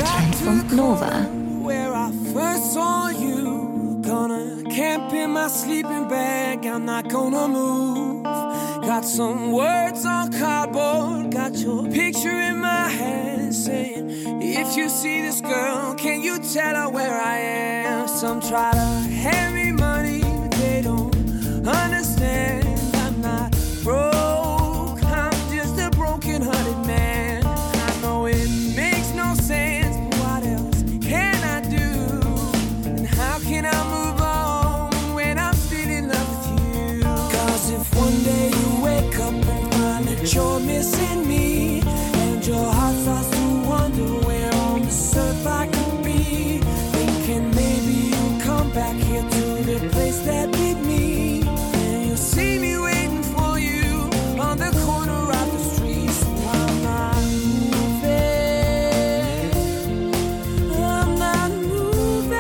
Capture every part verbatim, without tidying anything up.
punkt nova. Where I first saw you, gonna camp in my sleeping bag, I'm not gonna move. Got some words on cardboard, got your picture in my hand, saying, if you see this girl, can you tell her where I am? Some try to hand me money, but they don't understand. I'm not broke, I'm just a broken-hearted man. I know it makes no sense, but what else can I do? And how can I move on when I'm still in love with you? Cause if one day you wake up and find that you're missing me, and your heart starts to wonder where on this earth I could be, thinking maybe you'll come back here to the place that beat me, and you'll see me waiting for you on the corner of the street. So I'm not moving, I'm not moving.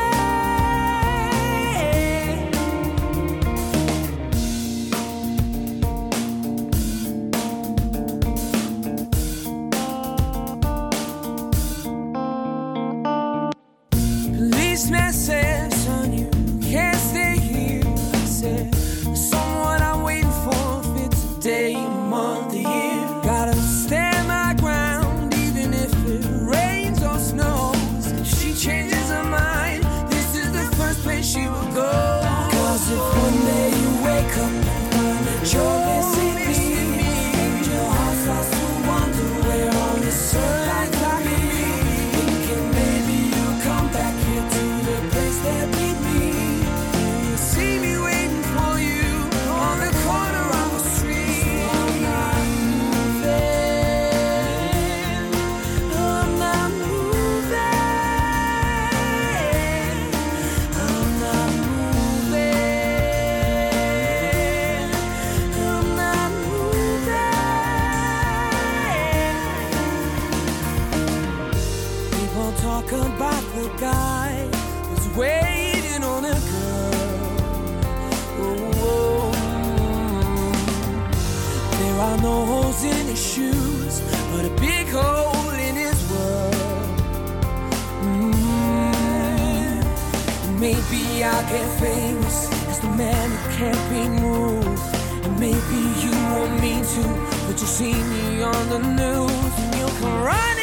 Policeman said, son, you can't stay here. I said, there's someone I'm waiting for, if it's a day, a month, a year. Gotta stand my ground, even if it rains or snows. If she changes her mind, this is the first place she will go. Cause if one day you wake up and find that you're missing me, and your heart starts to wonder where on this earth I could be, thinking maybe you'll come back here to the place that beat me, and you'll see me waiting for you on the corner of the street. So I'm not moving, I'm not moving, I'm not moving, I'm not moving. People talk about the guy who's waiting on a girl. Oh, there are no holes in his shoes, but a big hole in his world. Mm. Maybe I'll get famous as the man who can't be moved, and maybe you want me to, but you see me on the news and you'll come right